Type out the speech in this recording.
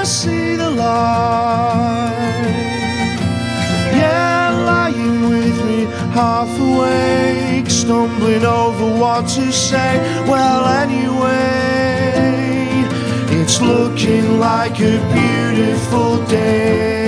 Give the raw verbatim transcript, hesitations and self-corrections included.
I see the light. Yeah, lying with me, half awake, stumbling over what to say. Well, anyway, it's looking like a beautiful day.